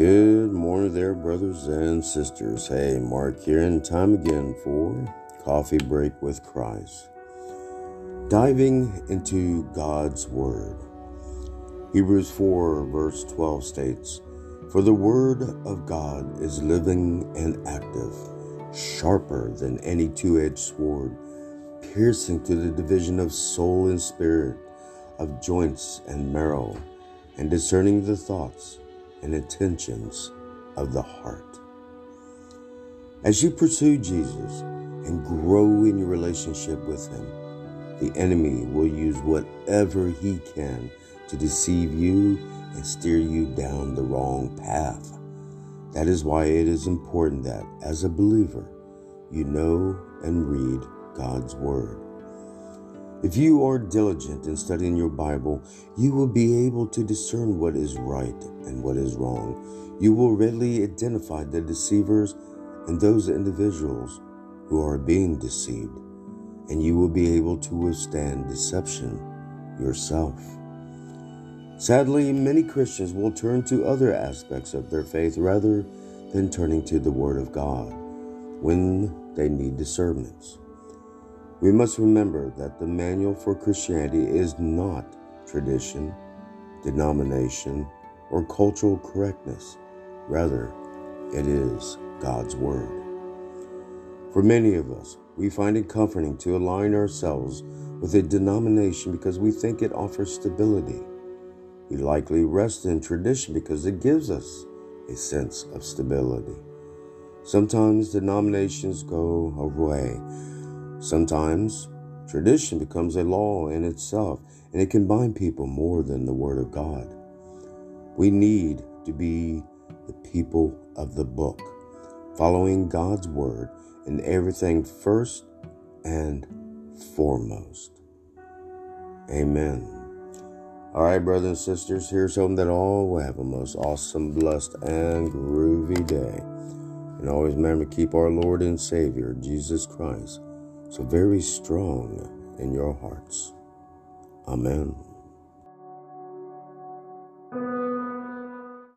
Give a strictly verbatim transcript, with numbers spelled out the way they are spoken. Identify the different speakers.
Speaker 1: Good morning there, brothers and sisters. Hey, Mark here, and time again for Coffee Break with Christ. Diving into God's Word. Hebrews four verse twelve states, "For the Word of God is living and active, sharper than any two-edged sword, piercing to the division of soul and spirit, of joints and marrow, and discerning the thoughts and intentions of the heart." As you pursue Jesus and grow in your relationship with Him, the enemy will use whatever he can to deceive you and steer you down the wrong path. That is why it is important that, as a believer, you know and read God's Word. If you are diligent in studying your Bible, you will be able to discern what is right and what is wrong. You will readily identify the deceivers and those individuals who are being deceived, and you will be able to withstand deception yourself. Sadly, many Christians will turn to other aspects of their faith rather than turning to the Word of God when they need discernments. We must remember that the manual for Christianity is not tradition, denomination, or cultural correctness. Rather, it is God's Word. For many of us, we find it comforting to align ourselves with a denomination because we think it offers stability. We likely rest in tradition because it gives us a sense of stability. Sometimes denominations go away. Sometimes tradition becomes a law in itself, and it can bind people more than the Word of God. We need to be the people of the book, following God's Word in everything first and foremost. Amen. All right, brothers and sisters, here's hoping that all will have a most awesome, blessed, and groovy day. And always remember to keep our Lord and Savior, Jesus Christ, so very strong in your hearts. Amen.